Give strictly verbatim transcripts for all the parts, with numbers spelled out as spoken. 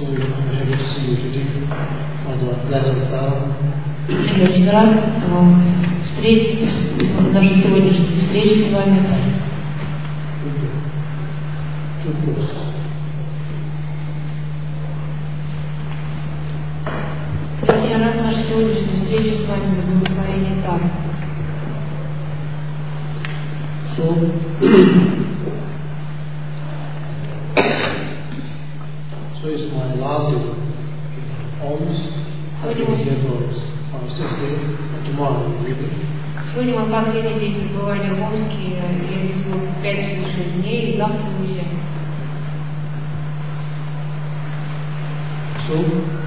So I'm happy to see you today on the Pleasant Tara. Я очень рад встретиться, нашей сегодняшней встрече с вами. Я очень рад нашей сегодняшней встрече с вами в благословении Тары. So, so it's my last day. Almost I've been here for uh, six days, and tomorrow I'm leaving. Сегодня мой последний день пребывания в Омске. Я здесь был пять-шесть дней, и завтра уезжаю. So,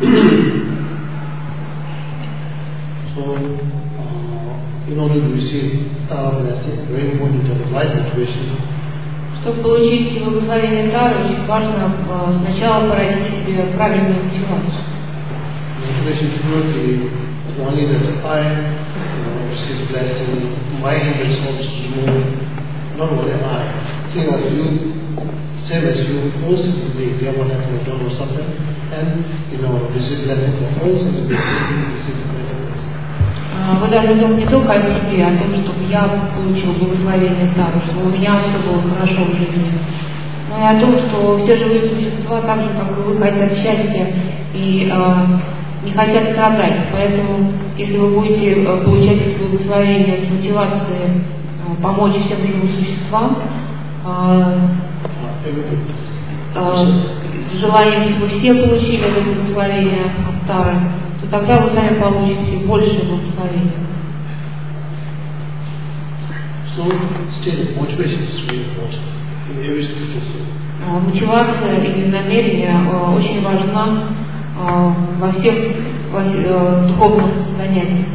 so uh, in order to receive Tara blessing, very important to have the right motivation. Чтобы получить благословение Тары, очень важно uh, сначала породить себе правильную мотивацию. Motivation should not be only that I uh, receive blessing, my habits also move, not only I. Think of you, same as you, all things in the day, what happened, don't know something, and you know, receive blessing for all things in the day, receive blessing. Вы должны думать не только о себе, о том, чтобы я получил благословение Тары, чтобы у меня все было хорошо в жизни, но и о том, что все живые существа, так же, как и вы, хотят счастья и э, не хотят страдать. Поэтому, если вы будете э, получать это благословение с мотивацией э, помочь всем живым существам, э, э, с желанием, чтобы все получили это благословение от Тары, то тогда вы сами получите больше благословения. So, still, motivation is really important in every situation. Мотивация или намерение э, очень важна э, во всех во, э, духовных занятиях.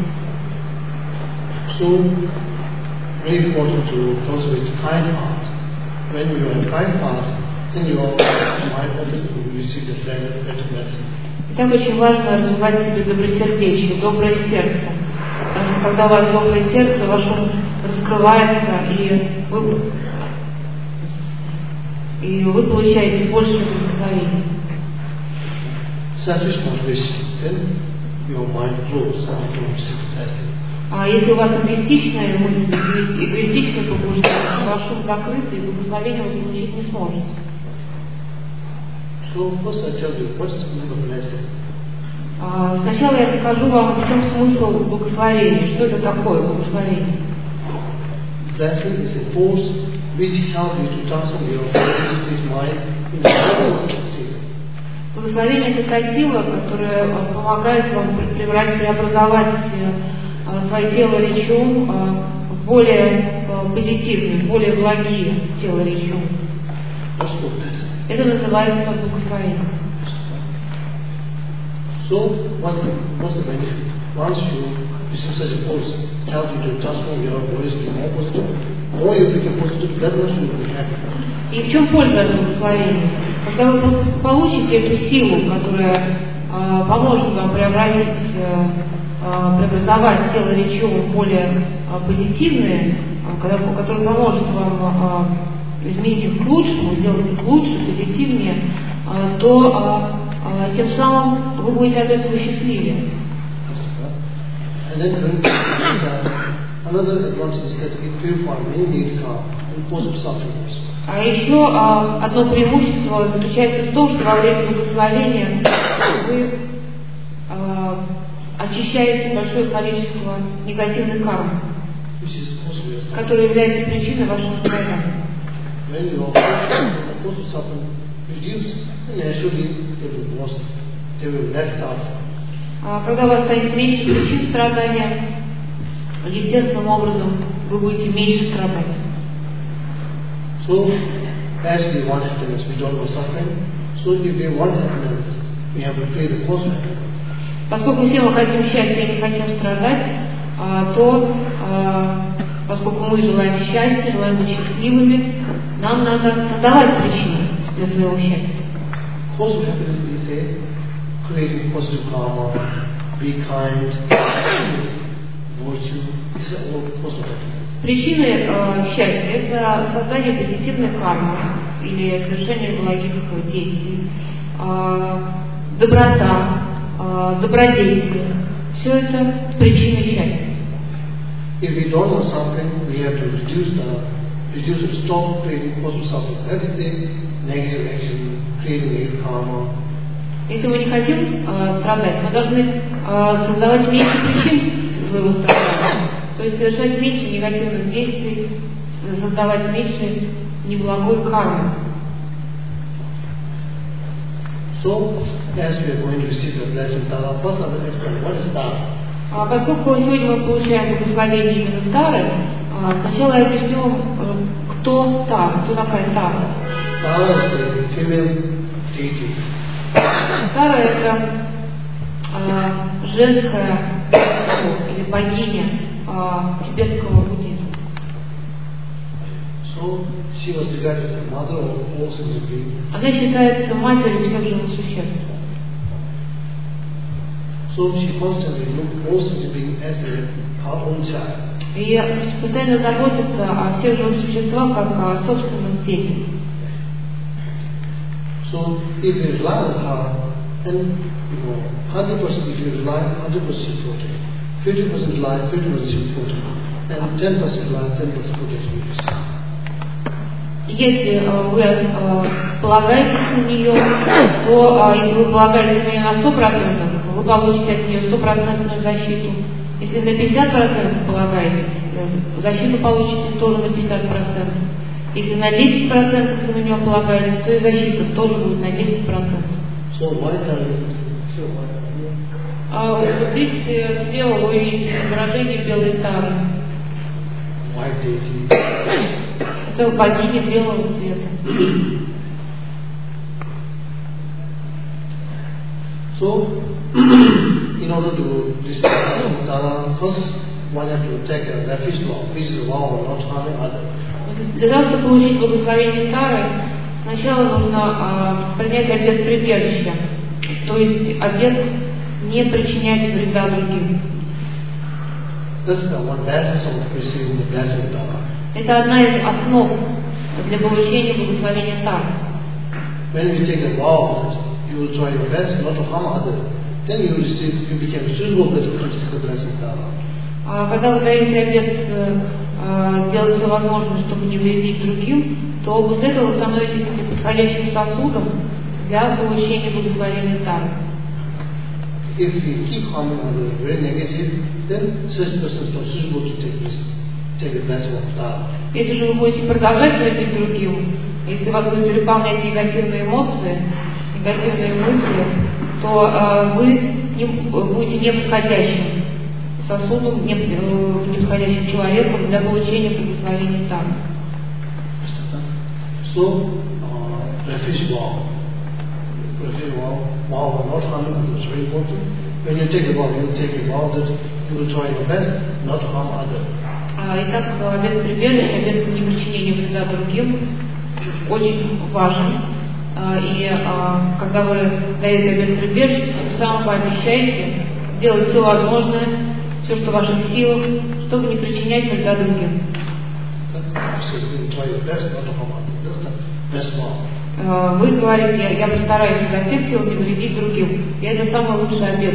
So, very important to cultivate kind heart. When you are in kind heart, then you are mind open to receive the better, better blessing. И так очень важно развивать в себе добросердечие, доброе сердце. Потому что когда у вас доброе сердце, ваш ум раскрывается, и вы, и вы получаете больше благословений. Selfish motivation, then your mind closes and you don't receive blessing. А если у вас эгоистичная мысль, эгоистичное побуждение, ваш ум закрыт, и благословение вы получить не сможете. So first I tell you, what's the meaning of blessing? Uh, сначала я скажу вам, в чем смысл благословения, что это такое благословение. Blessing is a force which helps you to transform your mind into a state. Благословение — это та сила, которая uh, помогает вам преобразовать uh, свое тело речь ум uh, в более uh, позитивные, более благие тело речь ум. Это называется благословение. So, what's the, what's the benefit? Once you receive such a force, help you to transform your bodies to be more positive, more you become positive, that much you will be happy. И в чем польза от благословения? Когда вы получите эту силу, которая э, поможет вам преобразить, э, э, преобразовать тело речи в более э, позитивные, э, когда, которая поможет вам э, изменить их к лучшему, сделать их лучше, позитивнее, э, то э, Uh, тем самым вы будете от этого счастливее. And then another advantage is that it purifies many negative karma and causes suffering. А еще uh, одно преимущество заключается в том, что во время благословения вы uh, очищаете большое количество негативных карм, которые являются причиной вашего страдания. А когда у вас станет меньше причин страдания, естественным образом вы будете меньше страдать. So, as we want happiness, we don't want suffering. So, if we want happiness, we have to pay the cost. Поскольку все мы хотим счастья и не хотим страдать, то, поскольку мы желаем счастья, желаем быть счастливыми, нам надо создавать причины для своего счастья. Cause of happiness is a creating positive karma, be kind, virtue. These are all cause of happiness. Причины э, счастья – это создание позитивной кармы или совершение благих действий, э, доброта, э, добродетель. Все это причина счастья. If we don't know something, we have to reduce the, reduce the stop creating positive something. Everything, negative action, creating negative karma. Если мы не хотим э, страдать, мы должны э, создавать меньше причин своего страдания. То есть совершать меньше негативных действий, создавать меньше неблагой кармы. So, as we are going to receive the blessing Tara, first I will explain what is Tara. А поскольку сегодня мы получаем благословение именно Тары, сначала я объясню, кто Тара, кто такая Тара. Tara is the female deity. Тара это э, женское божество или богиня э, тибетского буддизма. So, she was regarded as the mother of all sentient beings. Она считается матерью всех живых существ. So she constantly looked all sentient beings as her own child. И постоянно заботится о всех живых существах как о собственном теле. So if you rely on her, then you know, one hundred percent if you rely, one hundred percent she protects. fifty percent rely, fifty percent she protects. And ten percent rely, ten percent protects you. Если э, вы э, полагаетесь на нее, то э, если вы полагаетесь на нее на сто процентов, вы получите от нее стопроцентную защиту. Если на пятьдесят процентов полагаетесь, э, защиту получите тоже на пятьдесят процентов. Если на десять процентов вы на нее полагаетесь, то и защита тоже будет на десять процентов. So why tell you? So why? А вот здесь э, слева вы видите изображение белой тары. White deity. Это богиня белого цвета. So, in order to receive Tara, first one has to take a refuge vow, which is a vow of not harming others. Для того, чтобы получить благословение Тары, сначала нужно а, принять обет прибежища, то есть обет не причинять вреда другим. This is the one basis of receiving the blessing of Tara. Это одна из основ для получения благословения Тары. When we take a vow that you will try your best not to harm others, then you receive, you become suitable person to receive the blessing of Tara. А когда вы даете обет э, делать все возможное, чтобы не вредить другим, то после этого вы становитесь подходящим сосудом для получения благословения Тары. If we keep harming others very negative, then such person is not suitable to take this, take the blessing of Tara. Если же вы будете продолжать вредить другим, если вас будут переполнять негативные эмоции, негативные мысли, то э, вы не, будете неподходящим сосудом, не, э, неподходящим человеком для получения благословения Тары. So, uh, refuge vow. Refuge vow, vow of not harming others is very important. When you take a vow, you take a vow that you will try your best not to harm others. Итак, обет прибежища, обет непричинения вреда другим очень важен. И когда вы даете обет прибежища, тем самым вы обещаете делать все возможное, все, что в ваших силах, чтобы не причинять вреда другим. Вы говорите, я постараюсь изо всех сил не вредить другим. И это самый лучший обет.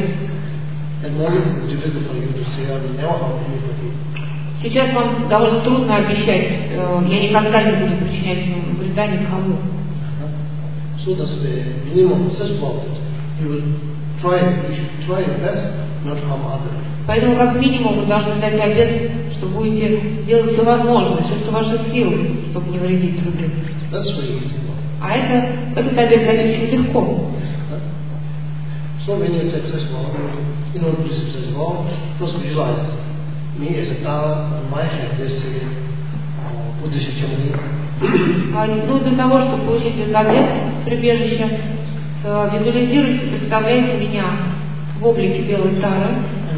Сейчас вам довольно трудно обещать, я никогда не буду причинять вреда никому. So that's the minimum such vow that you will try, you should try your best not to harm others. Поэтому как минимум вы должны дать обет, что будете делать все возможное, все, что в ваших силах, чтобы не вредить другим. That's very easy. А это, этот обет дать очень легко. So when you take such vow, in order to receive such vow, first visualize me as a Tara, on my head, let's say, Buddhist ceremony. Ну, для того, чтобы получить этот обет прибежища, визуализируйте, представляйте меня в облике белой Тары.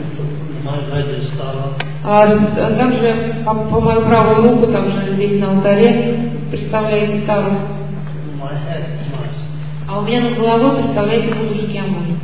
А также по, по мою правую руку, также здесь на алтаре, представляете Тару. А у меня над головой представляете Будду Шакьямуни.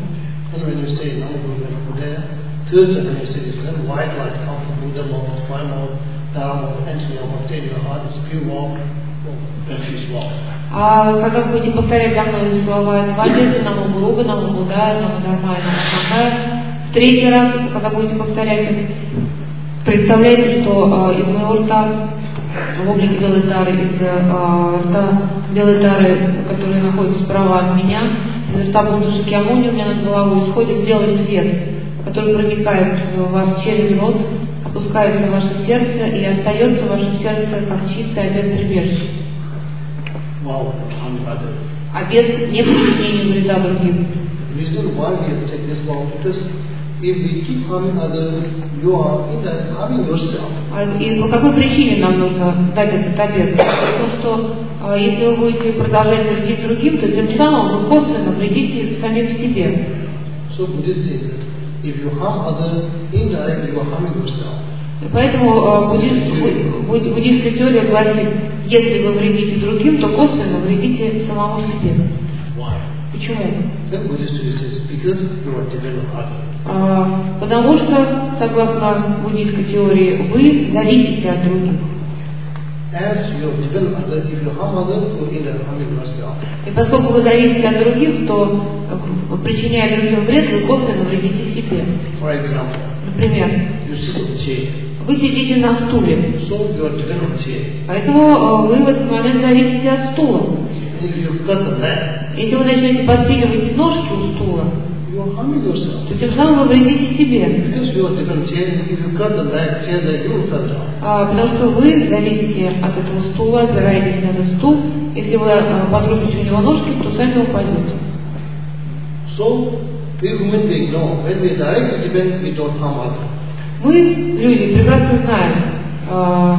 А когда вы будете повторять за мной слова, это божественному Гуру, Намо Мандая, Намадharmaya, Намахандая. В третий раз, когда будете повторять, представляйте, что э, из моего рта, в облике белой тары, из э, рта белой тары, которая находится справа от меня, из рта Будды Шакьямуни у меня над головой исходит белый свет, который проникает в вас через рот, опускается в ваше сердце и остается в вашем сердце как чистое обет прибежище. Wow, Обет непричинения вреда другим. reason why we have taken this vow, because if we keep harming others, you are in that harming yourself. И по какой причине нам нужно дать этот обет? Потому что а, если вы будете продолжать вредить другим, то тем самым вы косвенно вредите самим себе. So Buddhist says that if you harm others, indirectly you are harming yourself. И поэтому а, буддист, буд, буддистская теория гласит, если вы вредите другим, то косвенно вредите самому себе. Why? Почему? Then Buddhist theory says because you are dependent on others. А, потому что, согласно буддийской теории, вы зависите от других. As you are dependent on others, if you harm others, you are indirectly harming yourself. И поскольку вы зависите от других, то, причиняя другим вред, вы косвенно вредите себе. For example, Например, you sit on a chair, вы сидите на стуле, so you are dependent on chair. поэтому вы в этот момент зависите от стула. And if you cut the leg, Если вы начнете подпиливать ножки у стула, you are harming yourself. то тем самым вы вредите себе. Because you are dependent on chair, if you cut the leg, chair leg, you will fall down. А, потому что вы зависите от этого стула, опираетесь на этот стул. Если вы а, подрубите у него ножки, то сами упадете. So, we human beings know when we directly depend, we don't harm others. Мы, люди, прекрасно знаем, а,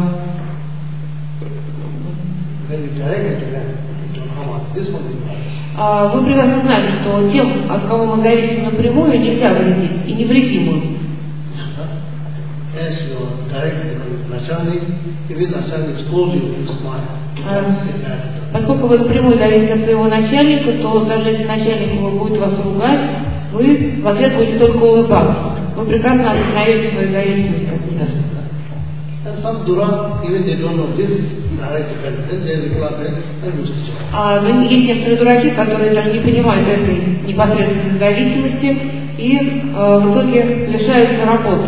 When we directly depend, we don't harm others. This one is right. а, вы прекрасно знаете, что тем, от кого мы зависим напрямую, нельзя вредить, и не вредим им. As you are directly dependent on Nacharnik, even Nacharnik scolds you, you smile. You can't say that. Поскольку вы напрямую зависите от своего начальника, то даже если начальник его будет вас ругать, вы в ответ будете только улыбаться. Вы прекрасно осознаете свою зависимость от него. And some Dura, even they don't know this direct dependence, then they will clap and lose the job. А, но есть некоторые дураки, которые даже не понимают этой непосредственной зависимости и э, в итоге лишаются работы.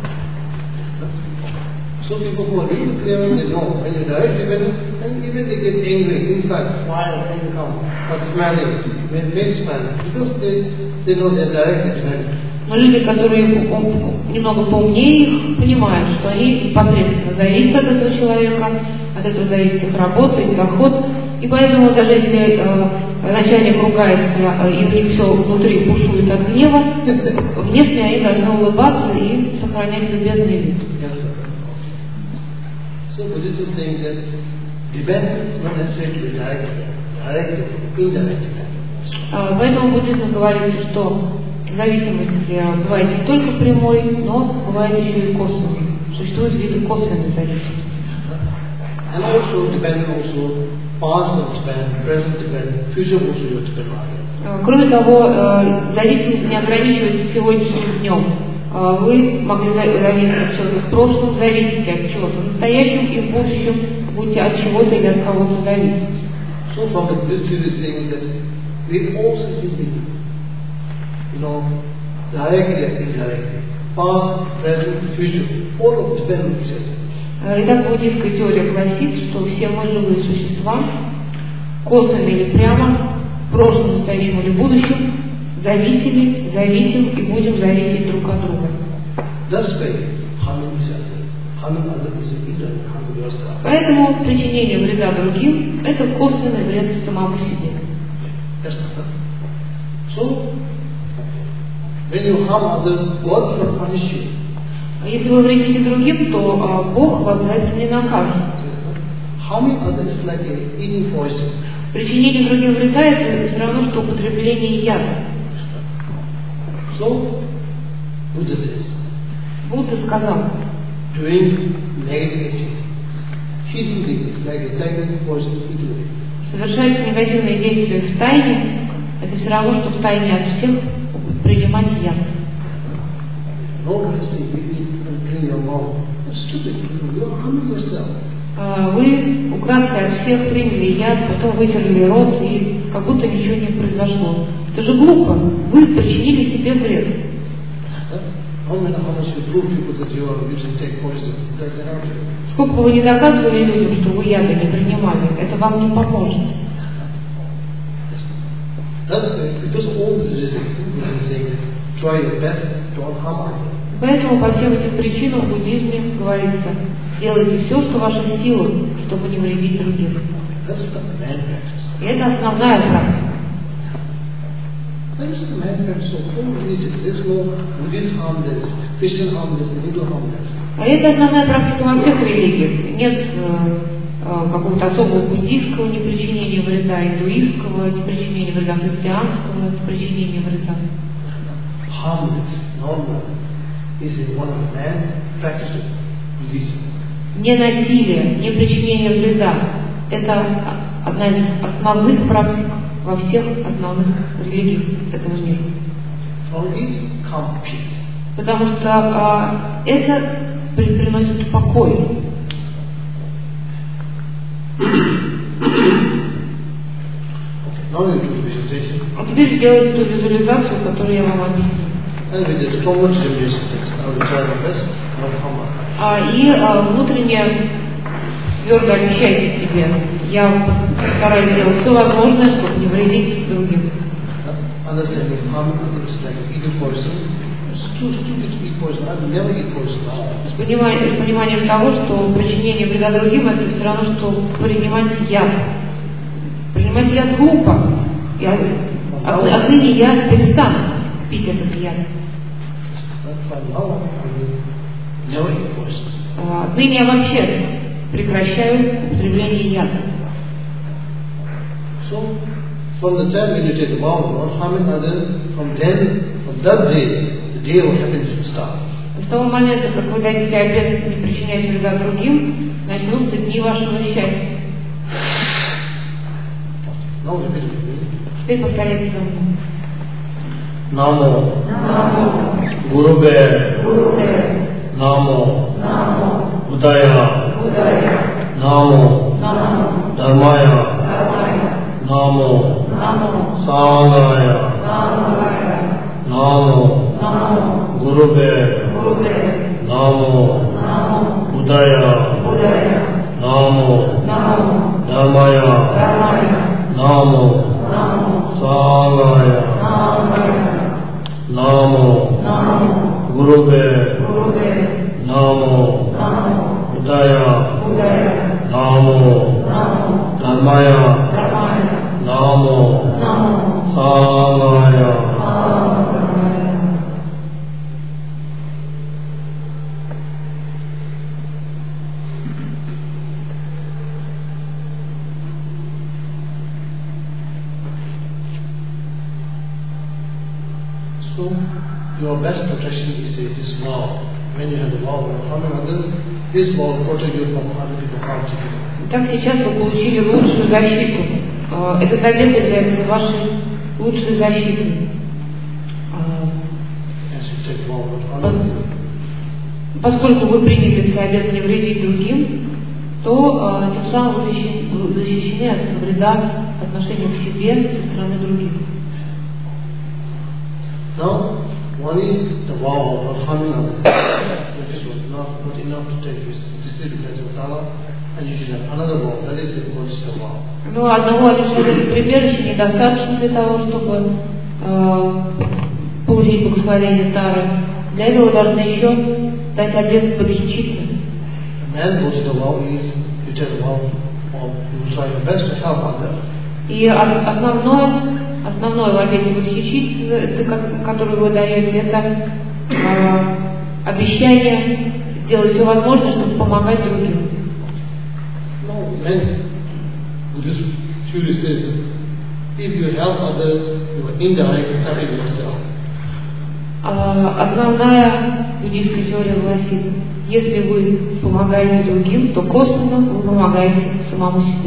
So people who are really clear, they know when you direct dependent, and even they get angry, inside, smile, anger come, or smiling, when they smile, because they, they know they're direct dependent. Но люди, которые немного поумнее их, понимают, что они непосредственно зависят от этого человека, от этого зависит их работа, их доход. И поэтому даже если э, начальник ругается, э, и у них все внутри бушует от гнева, внешне они должны улыбаться и сохранять любезный вид. Yes, sir. So Buddhist is saying that dependence is not necessarily to be direct, direct, indirect dependence. А, поэтому буддизм говорит, что зависимость бывает не только прямой, но бывает еще и косвенной. Существуют виды косвенной зависимости. And also dependent also past dependent, present dependent, future also you depend on it. Кроме того, зависимость не ограничивается сегодняшним днем. Вы могли зависеть от чего-то в прошлом, зависите от чего-то в настоящем и в будущем, будете от чего-то или от кого-то зависеть. So from the Buddhist view is saying that we all simply, you know, directly and indirectly, past, present, future, all of depend on each other. Итак, буддийская теория гласит, что все мы живые существа, косвенно или прямо, в прошлом, настоящем или будущем, зависели, зависим и будем зависеть друг от друга. Thus way, harming each other, harming others is indirect, harming yourself. Поэтому причинение вреда другим – это косвенный вред самому себе. That's the fact. So, when you harm others, God will punish you. Если вы вредите другим, то а, Бог вас за это не накажет. Harming others is like eating poison. Причинение другим вреда – это все равно, что употребление яда. So, Buddha says, Будда сказал, doing negative actions, hiddenly is like a taking poison hiddenly. совершать негативные действия в тайне – это все равно, что в тайне от всех принимать яд. No honesty, you eat and clean your mouth. That's stupid. You are harming yourself. Вы украдкой от всех приняли яд, потом вытерли рот, и как будто ничего не произошло. произошло. Это же глупо. Вы причинили себе вред. Сколько бы вы не доказывали людям, что вы яды не принимали, это вам не поможет. Поэтому по всем этим причинам в буддизме говорится: делайте все, что в ваших силах, чтобы не вредить другим. И это основная практика. А это основная практика во всех религиях. Нет э, э, какого-то особого буддийского непричинения вреда, индуистского непричинения вреда, христианского непричинения вреда. Ненасилие, непричинение вреда – это одна из основных практик во всех основных религиях этого мира. Потому что а, это приносит покой. А теперь сделайте ту визуализацию, которую я вам объяснил. А, и а, внутренне твердо обещайте себе: я постараюсь сделать все возможное, чтобы не вредить другим. С пониманием, с пониманием того, что причинение вреда другим — это все равно, что принимать яд. Принимать яд глупо. Я, от, отныне я перестану пить этот яд. Отныне я вообще прекращаю употребление яда. So, from the time when you take the vow of not harming others, from then, from that day, the day of happiness will start. С того момента, как вы дадите обет не причинять вреда другим, начнутся дни вашего счастья. Now repeat with me. Теперь повторяйте за мной. Намо. Намо. Гурубе. Гурубе. Намо. Намо. Будая. Будая. Намо. Намо. Дharmaya. Дharmaya. Намо. Намо. Сангая. Сангая. Намо. Намо. Гурубе. Гурубе. Намо. Намо. Будая. Будая. Намо. Намо. Дharmaya. Дharmaya. Намо. Намо. Сангая. Сангая. Намо. Намо. Гурубе. Гурубе. Намо. Намо. Будая. Будая. Намо. Намо. Дharmaya. Дharmaya. Намо. Намо. Сангая. Сангая. So, your best protection is this vow. When you have the vow of harming others, this vow will protect you from other people harming you. Итак, сейчас вы получили лучшую защиту. Этот обет является вашей лучшей защитой. As you take vow of harming others. Поскольку вы приняли в себя обет не вредить другим, то э, тем самым вы защищены, вы защищены от вреда по отношению к себе со стороны других. Now, only the vow of harming others, this was not good enough to take this, this is the place of Tala, and you should have another vow, that is the Bodhisattva vow. Ну, одного лишь прибежища недостаточно для того, чтобы э, получить благословение Тары. Для этого должны еще дать обет бодхичитты. And Bodhisattva vow is, you take the vow of, you try your best to help others. И основное Основное в обете бодхичитты, которое вы даете, это э, обещание сделать все возможное, чтобы помогать другим. No, when Buddhist theory says, if you help others, you are indirectly helping yourself. Э, основная буддийская теория гласит, если вы помогаете другим, то косвенно вы помогаете самому себе.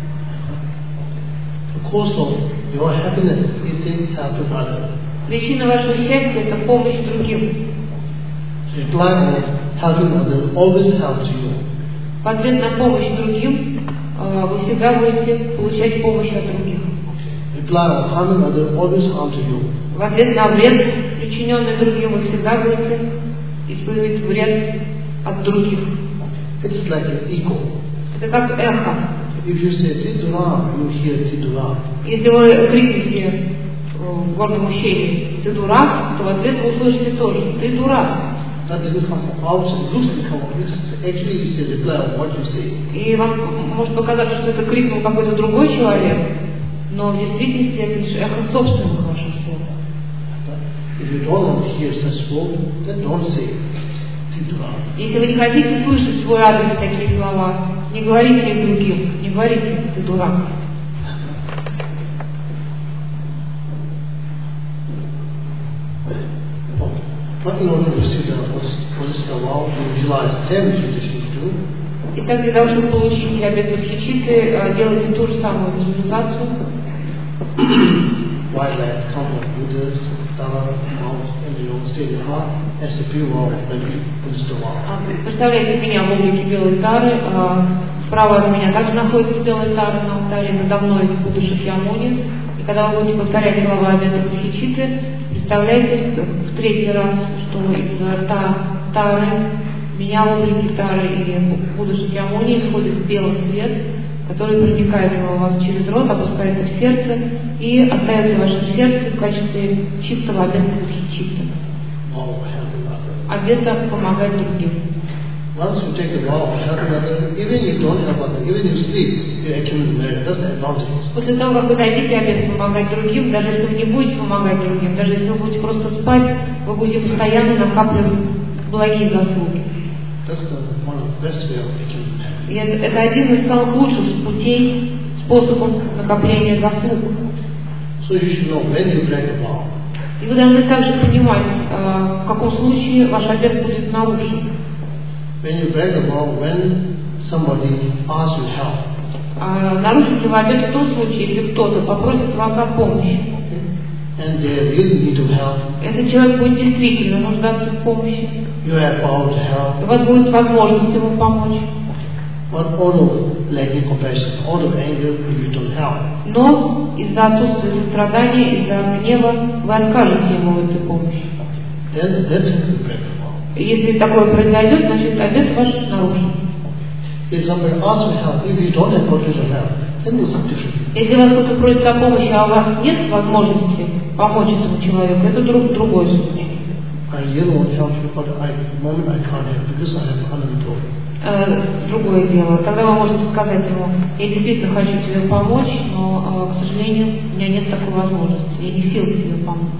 The cause of your happiness is in helping others. Причина вашего счастья – это помощь другим. So reply of helping others always helps you. В ответ на помощь другим вы всегда будете получать помощь от других. Okay. reply of harming others always harm to you. В ответ на вред, причиненный другим, вы всегда будете испытывать вред от других. It's like an echo. Это как эхо. If you say Tidura, you hear Tidura. Если вы крикнете в горном ущелье «ты дурак», то в ответ вы услышите тоже «ты дурак». That doesn't come out, it looks like come out. It's actually it's a reply of what you say. И вам может показаться, что это крикнул какой-то другой человек, но в действительности это лишь эхо собственных ваших слов. If you don't want to hear such words, then don't say Tidura. Если вы не хотите слышать в свой адрес такие слова, не говорите их другим, не говорите «ты дурак». But in order to receive the political vow, you utilize same tradition too. Итак, для того, чтобы получить обет Бодхичитты, делайте ту же самую визуализацию. Wildlife, counter Buddhas, Dharma, monks, and you know, state your heart as the pure vow when you finish the vow. Представляете меня в облике белой тары. Справа от меня также находится белая тара на алтаре, надо мной Будда Шакьямуни. И когда вы будете повторять слова обета Бодхичитты, представляете в третий раз, что из рта тары, меня в облике тары и Будда Шакьямуни исходит белый свет, который проникает у вас через рот, опускается в сердце и остается в вашем сердце в качестве чистого обета Бодхичитты. Обета помогать другим. Once you take the vow of helping others, even you don't help others, even you sleep, you accumulate merit. That's the advantage. После того, как вы дадите обет помогать другим, даже если вы не будете помогать другим, даже если вы будете просто спать, вы будете постоянно накапливать благие заслуги. That's the one of the best way of accumulating merit. И это, это один из самых лучших путей, способов накопления заслуг. So you should know when you break the vow. И вы должны также понимать, в каком случае ваш обет будет нарушен. When you break the vow, when somebody asks you help. А, нарушите вы обет в том случае, если кто-то попросит вас о помощи. And they really need to help. Этот человек будет действительно нуждаться в помощи. You have power to help. У вас будет возможность ему помочь. But out of lacking compassion, out of anger, if you don't help. Но из-за отсутствия сострадания, из-за гнева вы откажете ему в этой помощи. Then that's the break the vow. Если такое произойдет, значит обет ваш нарушен. If somebody asks for help, if you don't have potential help, then it's different. Если вас кто-то просит о помощи, а у вас нет возможности помочь этому человеку, это друг, другой случай. I really want to help you, but at the moment I can't help because I have unemployed. Э, другое дело. Тогда вы можете сказать ему: я действительно хочу тебе помочь, но, э, к сожалению, у меня нет такой возможности, я не в силах тебе помочь.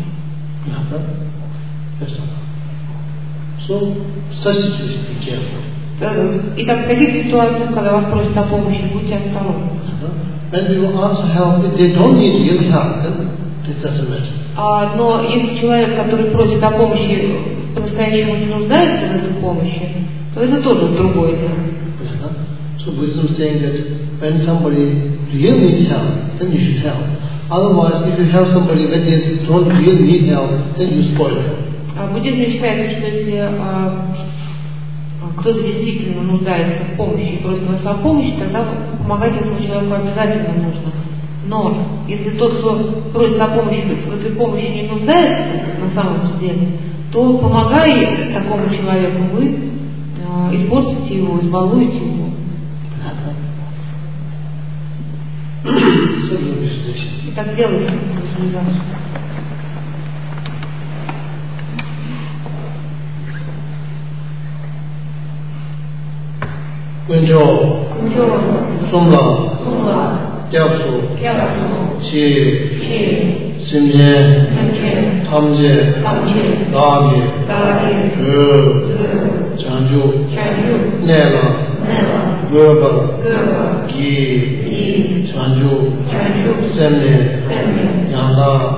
So, such situations, be careful. Итак, в таких ситуациях, когда вас просят о помощи, будьте осторожны. When people ask for help, if they don't need real help, then it doesn't matter. А, но если человек, который просит о помощи, по-настоящему не нуждается в этой помощи, то это тоже другое дело. So Buddhism is saying that when somebody really needs help, then you should help. Otherwise, if you help somebody when they don't really need help, then you spoil them. А буддизм считает, что если а, кто-то действительно нуждается в помощи и просит вас о помощи, тогда помогать этому человеку обязательно нужно. Но если тот, кто просит о помощи, в этой помощи не нуждается на самом деле, то, помогая такому человеку, вы э, испортите его, избалуете его. И так делайте визуализацию. Kunjo, Sumla, Gyabsu, Shi, Simje, Tamje, Dagi, Gu, Chanju, Nela, Gurba, Gi, Chanju, Semne, Yanda,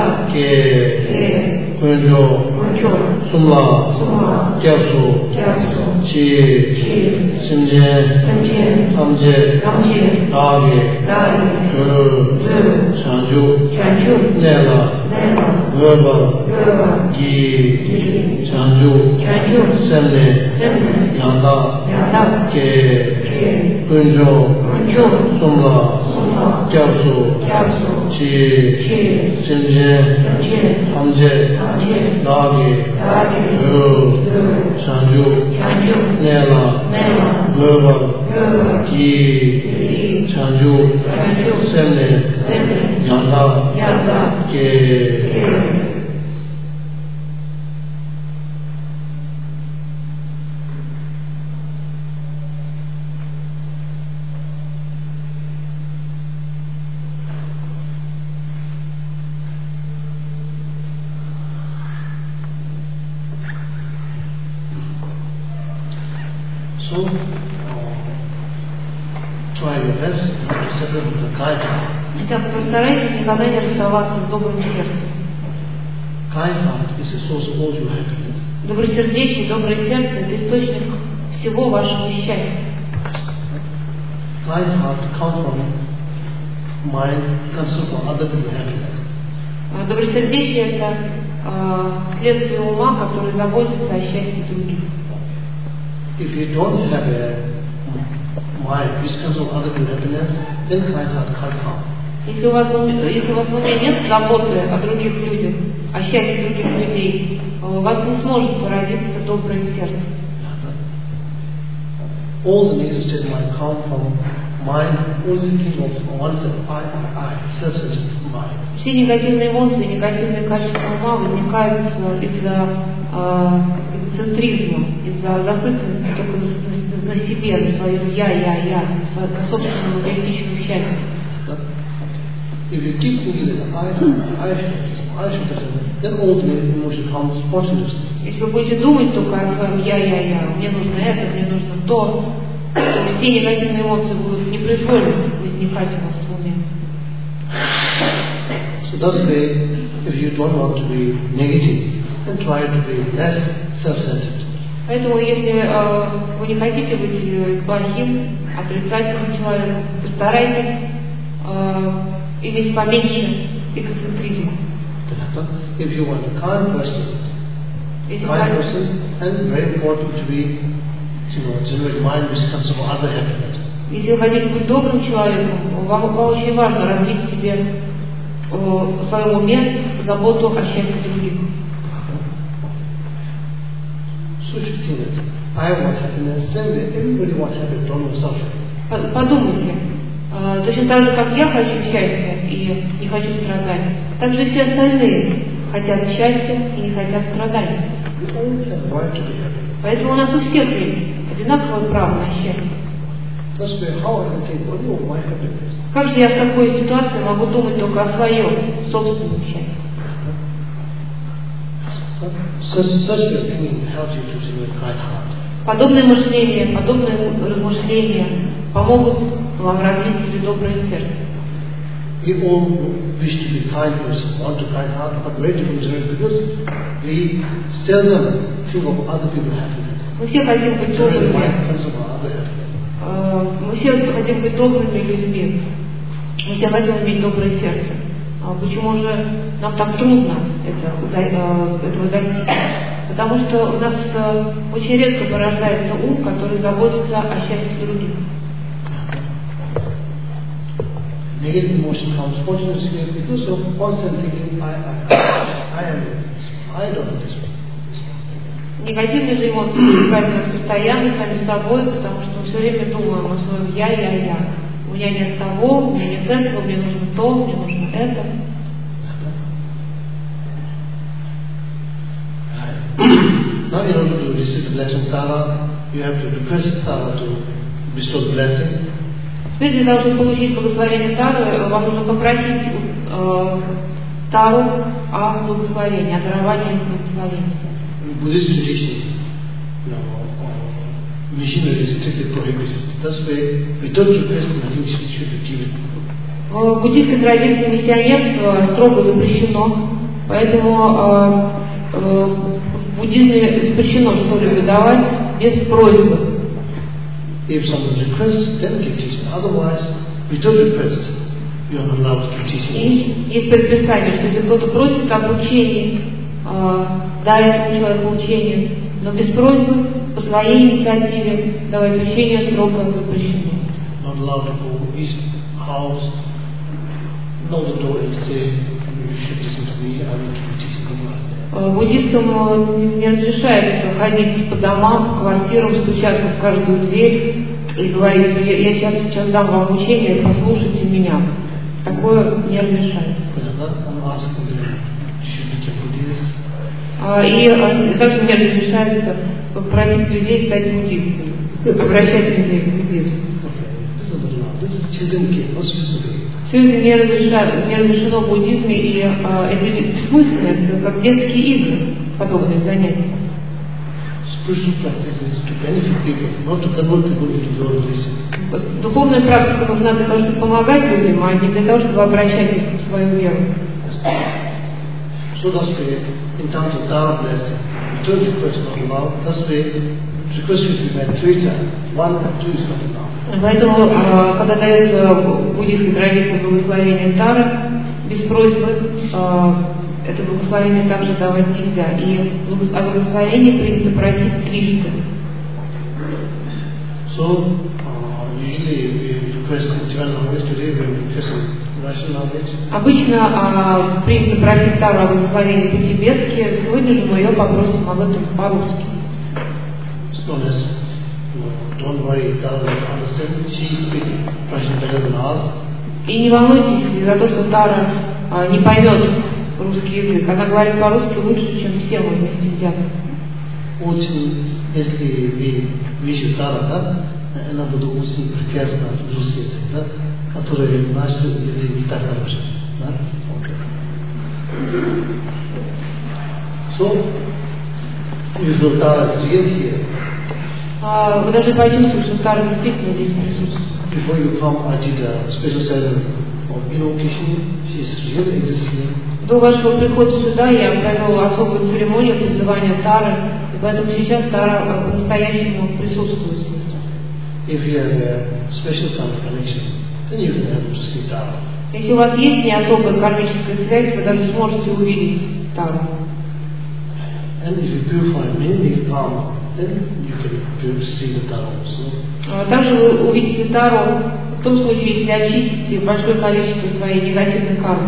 Ge, Kunjo, Sumla, Gyabsu, Shi, Simje, Tamje, Dagi, Gu, Chanju, Nela, Gurba, Gi, Chanju, Semne, Yanda, Ge, Kunjo, Sumla, Kyabsu, Chi, Sinje, Hamje, Dagi, Guru, Chanju, Nela, Gurva, Ki, Chanju, Semne, Yanda, Ke. So, uh, try your best not to separate with the kind heart. Хотя постарайтесь никогда не расставаться с добрым сердцем. Kind heart is the source of all your happiness. Добросердечие, доброе сердце – это источник всего вашего счастья. Kind heart comes from mind concern for other people's happiness. Добросердечие – это э, следствие ума, который заботится о счастье других. If you don't have a mind which concerns other people's happiness, then kind heart can't come. Если у вас, если у вас в уме нет заботы о других людях, о счастье других людей, у вас не сможет породиться доброе сердце. All the negative state might come from mind only thinking of oneself, I, I, I, self-centered mind. Все негативные эмоции, негативные качества ума возникают из-за э, эгоцентризма, из-за зацикленности только на, на, на себе, на своем я, я, я, на собственном эгоистичном счастье. If you keep thinking that I, I, I should have, then all the emotion comes spontaneously. Если вы будете думать только о своем я, я, я, мне нужно это, мне нужно то, то все негативные эмоции будут непроизвольно возникать у вас в уме. So thus way, if you don't want to be negative, then try to be less self-centered. Поэтому, если э, вы не хотите быть плохим, отрицательным человеком, постарайтесь э, иметь поменьше эгоцентризма. If you want a kind person, kind person, and very important to be, you know, generate mind which comes from other happiness. Если вы хотите быть добрым человеком, вам, вам очень важно развить в себе, э, в своем уме заботу о счастье других. So you think that I want happiness, same way everybody wants happiness, don't want suffering. Подумайте, э, точно так же, как я хочу счастья и не хочу страдать, так же все остальные хотят счастья и не хотят страданий. Поэтому у нас у всех есть одинаковое право на счастье. Как же я в такой ситуации могу думать только о своем собственном счастье? Подобное мышление, подобные размышления помогут вам развить в себе доброе сердце. We all wish to be kind person, want to kind heart, but very different because we seldom think of other people's happiness. Мы все хотим быть добрыми. Мы все хотим быть добрыми людьми. Мы все хотим иметь доброе сердце. Почему же нам так трудно это, этого достичь? Потому что у нас очень редко порождается ум, который заботится о счастье других. Negative emotion comes spontaneously because of constant thinking, I, I, I am this, I don't do this. Негативные же эмоции возникают у нас постоянно, сами собой, потому что мы все время думаем о своем я, я, я. У меня нет того, у меня нет этого, мне нужно то, мне нужно это. Now in order to receive the blessing of Tara, you have to request Tara to bestow the blessing. Теперь для того, чтобы получить благословение Тары, вам нужно попросить э, Тару о благословении, о даровании благословения. In Buddhist tradition, you know, uh, missionary is strictly prohibited. Thus, way, without request, nothing should be given. В буддийской традиции миссионерство строго запрещено, поэтому э, э, в буддизме запрещено что-либо давать без просьбы. If someone requests, then give teaching. Otherwise, without request, you are not allowed to give teaching. И есть предписание, что если кто-то просит об учении, э, дай этому человеку учение, но без просьбы, по своей инициативе, давать учение строго запрещено. Not allowed to go east, house, knock the door and say, you should listen to me, I will keep teaching you. Буддистам не разрешается ходить по домам, по квартирам, стучаться в каждую дверь и говорить, я, я сейчас, сейчас дам вам учение, послушайте меня. Такое не разрешается. И также не разрешается просить людей стать буддистами, обращать людей к буддизму. Все это не разрешено, не разрешено в буддизме, и а, это бессмысленно, это как детские игры, подобные занятия. Духовная практика нужна для того, чтобы помогать людям, а не для того, чтобы обращать их в свою веру. So thus way, in terms of Dharma blessing, we don't request not allowed. Thus way, request should be made three times. One and two is not allowed. Поэтому, когда дается в буддийской традиции благословение Тары, без просьбы, это благословение также давать нельзя. И о благословении принято просить трижды. So, uh, usually we request in Tibetan language, today we request in Russian language. Обычно а, принято просить Тару о благословении по-тибетски, сегодня же мы ее попросим об этом по-русски. Don't worry, Tara will understand. She speaks Russian better than us. И не волнуйтесь за то, что Тара а, не поймет русский язык. Она говорит по-русски лучше, чем все мы вместе взяты. Очень, если вы видите Тара, да, она будет очень прекрасно русский язык, да, который наш язык не так хороший, да? Okay. So, if Tara is real here, вы даже почувствуете, что Тара действительно здесь присутствует. Before you come, I did a special ceremony of invocation. She is really existing. До вашего прихода сюда я провел особую церемонию призывания Тары, и поэтому сейчас Тара по-настоящему присутствует здесь. If you have a special kind of connection, then you can able to see Tara. Если у вас есть не особая кармическая связь, вы даже сможете увидеть Тару. And if you purify many karma, then you can see the Tara also. Также вы увидите Тару в том случае, если очистите большое количество своей негативной кармы.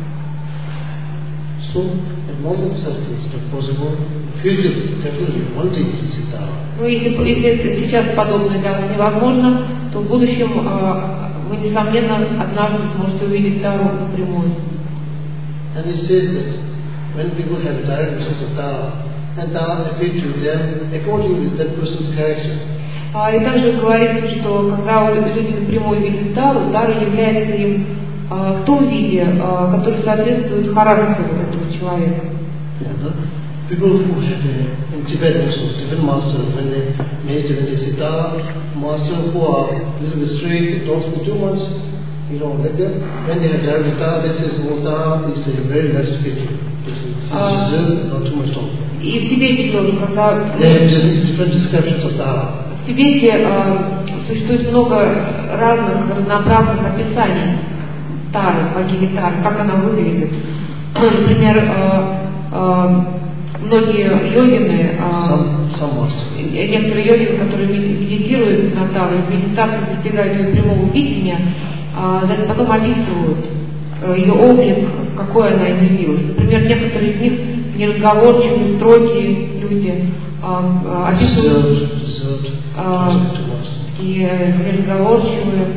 So, at moment such things not possible. In future, definitely one day you will see Tara. Ну, если, если сейчас подобное для вас невозможно, то в будущем вы, несомненно, однажды сможете увидеть Тару напрямую. And it says that when people have direct visions of Tara, and Tara appears to them according to that person's character. И также говорится, что когда люди напрямую видят Тару, Тара является им в том виде, который соответствует характеру этого человека. Yeah, people who have a, in Tibet also, Tibetan masters, when they meditate and they say Tara, masters who are a little bit straight, they don't speak too much, you know, like that. When they have direct Tara, they say, oh, Tara is a very less spiritual. It's reserved, not too much talk. И в Тибете тоже, когда... They have just different descriptions of Tara. В Тибете э, существует много разных, разнообразных описаний Тары, богини Тары, как она выглядит. Например, э, э, многие йогины, э, some, some некоторые йогины, которые медитируют на Тару, в медитации достигают ее прямого видения, э, потом описывают э, ее облик, какой она им явилась. Например, некоторые из них неразговорчивые, строгие люди, э, описывают э, и неразговорчивые.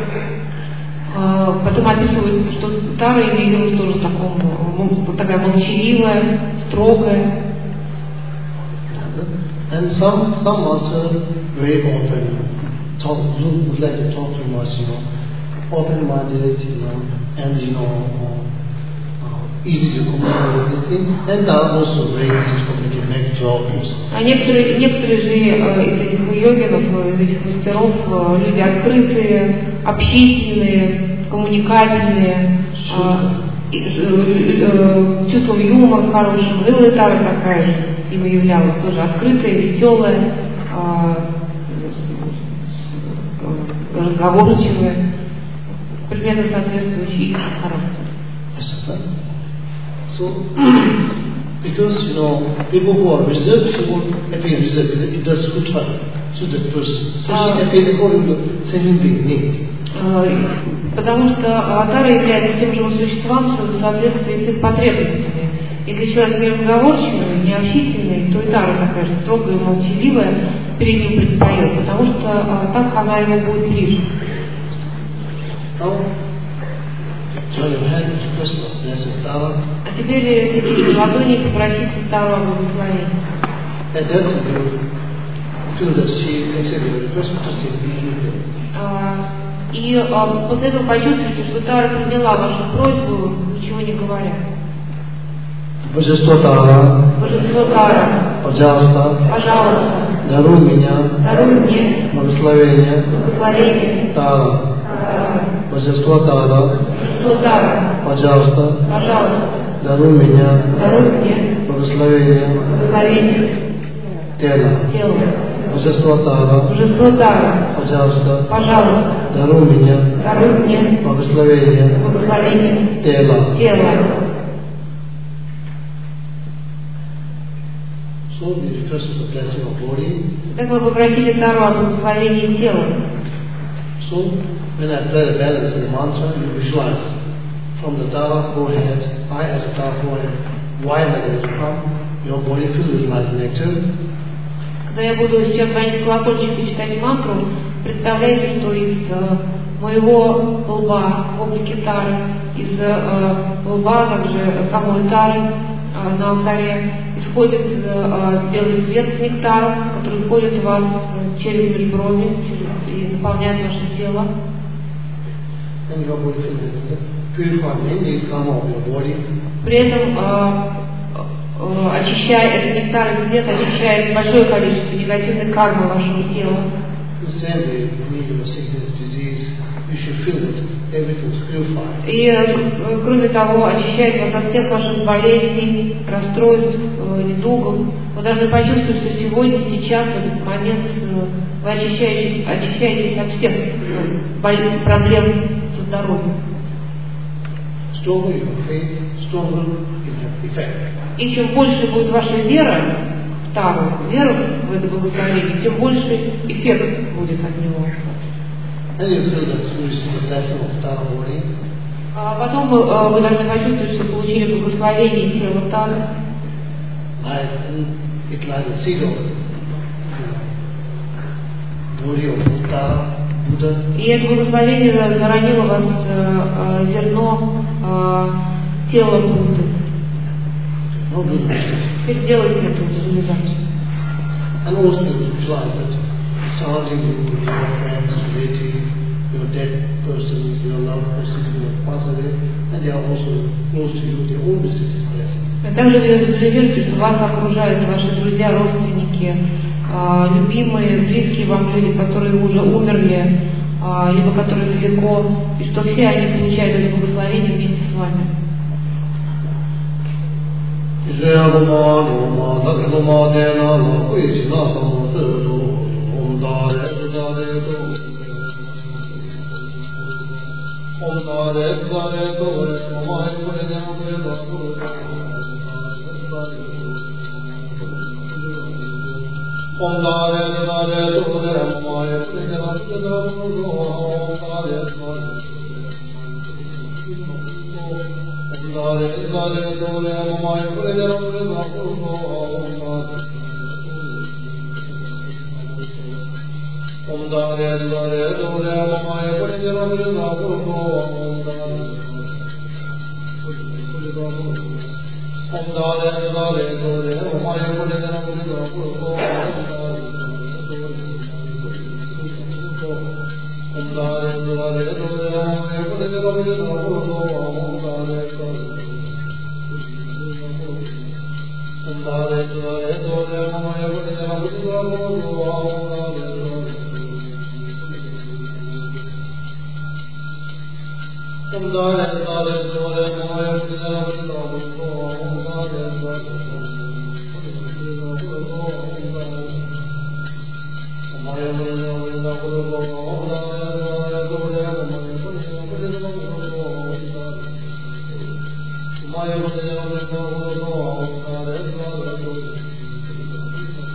Потом описывают, что Тара явилась тоже таком, ну, такая молчаливая, строгая. And some some also very open, talk, would like to talk to us, you know, open-minded, you know, and you know, uh, easy to communicate with things. And Tara also very easy to communicate, make jokes. А некоторые, некоторые же из этих йогинов, из этих мастеров, люди открытые, общительные, коммуникабельные, э, э, с чувством юмора хорошим. И Тара такая же им являлась, тоже открытая, веселая, э, разговорчивая, примерно соответствующий их характеру. So, because you know, people who are reserved, she won't appear reserved. It does good for to that person. So she appeared according to the same being need. Потому что аватары являются тем же существам в соответствии с их потребностями. Если человек не разговорчивый, не общительный, то и Тара такая же строгая и молчаливая перед ним предстает, потому что а, так она ему будет ближе. А теперь сидите в ладони и попросите Тару о благословении. А, и а, после этого почувствуйте, что Тара приняла вашу просьбу, ничего не говоря. Божество Тара, Божество Тара, пожалуйста, пожалуйста, даруй меня, даруй мне благословение, благословение Тара, Тара, Божество Тара, Божество Тара, пожалуйста, пожалуйста, даруй меня, даруй мне благословение, благословение тела, тела. Божество Тара, Божество Тара, пожалуйста, пожалуйста, даруй меня, даруй мне благословение, благословение тела. тела. So we request the blessing of body. Так вы попросили Тару о благословении тела. So when I play the balance in the mantra, you visualize from the Tara forehead, I as a Tara forehead, while the rays come, your body filled with light nectar. Когда я буду сейчас звонить в колокольчик и читать мантру, представляете, что из э, моего лба, в облаке Тары, из э, лба, также самой Тары э, на алтаре, исходит э, белый свет с нектаром, который входит в вас э, через межброви и наполняет ваше тело. And your body filled with purify many karma of your body. При этом э, э, очищая этот нектар и свет, очищает большое количество негативной кармы вашего тела. И, э, кроме того, очищает вас от всех ваших болезней, расстройств, э, недугов. Вы должны почувствовать, что сегодня, сейчас, в этот момент э, вы очищаетесь, очищаетесь от всех э, проблем со здоровьем. И чем больше будет ваша вера в Тару, вера в это благословение, тем больше эффект будет от него. А потом вы, вы должны почувствовать, что получили благословение тела Тары. И это благословение заронило в вас э, зерно э, тела Будды. Теперь сделайте эту визуализацию. And also visualize that surrounding you, your friends, relative, your dead person, your loved person who has passed away, and they are also close to you, they all receive this blessing. Также визуализируйте, что вас окружают ваши друзья, родственники, любимые, близкие вам люди, которые уже умерли, либо которые далеко, и что все они получают это благословение вместе с вами.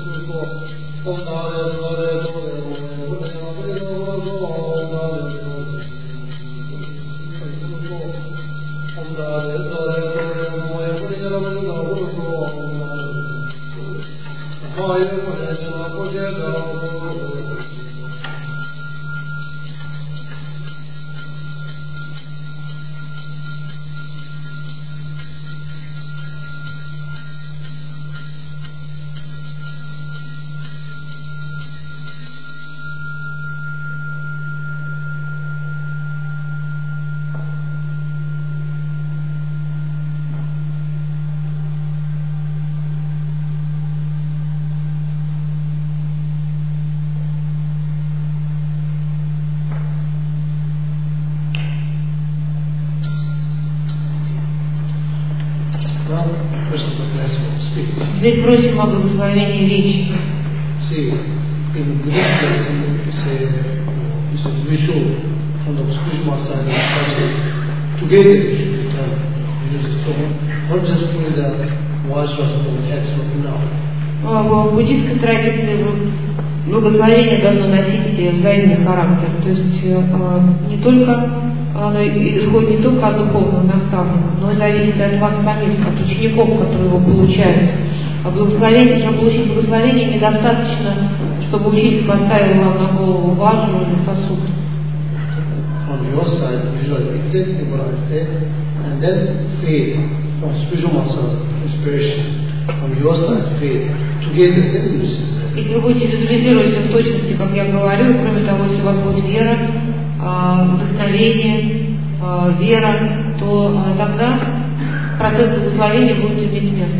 Теперь просим о благословении речи. See, in Buddhist blessing, you say, you say, we should, from the Krishna side, you say, together you should be done. You use the stone, not just putting the voice of the heads of now. В буддийской традиции благословение должно носить взаимный характер. То есть не только оно исходит не только от духовного наставника, но и зависит от вас самих, от учеников, которые его получают. А благословение, чтобы получить благословение, недостаточно, чтобы учитель поставил вам на голову вазу или сосуд. On your side, visualize exactly what I said, and then faith, or spiritual muscle, inspiration. On your side, faith. Together, then you see that. Если вы будете визуализировать в точности, как я говорю, кроме того, если у вас будет вера, вдохновение, вера, то тогда процесс благословения будет иметь место.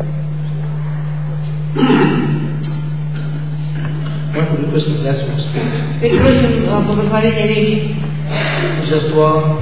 Теперь просим благословения речи. Божество,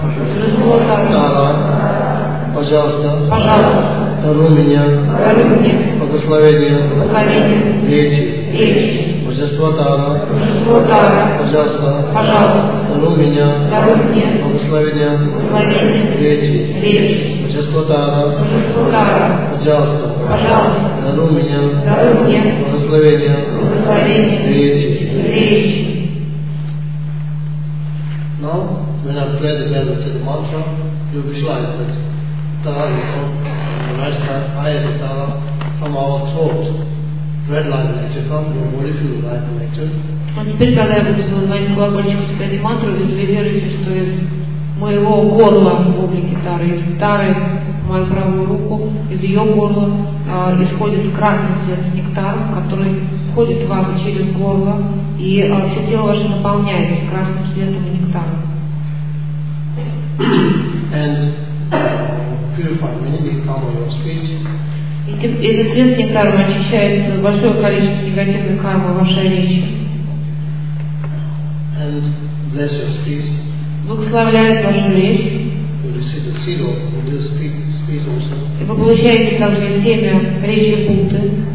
Тара, пожалуйста, пожалуйста, даруй меня, даруй мне благословение, благословение речи, речи. Божество Тара, Божество Тара, пожалуйста, пожалуйста, даруй меня, даруй мне благословение, благословение речи, речи. Божество Тара, Божество Тара, пожалуйста, пожалуйста, даруй меня, даруй мне благословение, благословение речи. речи. Now, when I play the bell with the mantra, you visualize that Tara is on the right side, I am the Tara from our throat. Red line lecture come, your molecule line lecture. А теперь, когда я буду звонить колокольчиком с этой мантрой, визуализируйте, что из моего горла в облике Тары, из Тары в мою правую руку, из ее горла а, исходит красный свет с нектаром, который входит в вас через горло, и а, все тело ваше наполняется красным светом и нектаром. And uh, purify many karma your speech. И этот свет с нектаром очищает большое количество негативной кармы в вашей речи. And bless your speech. Благословляет вашу речь. You receive the seed of Buddha's speech also. И вы получаете также семя речи Будды.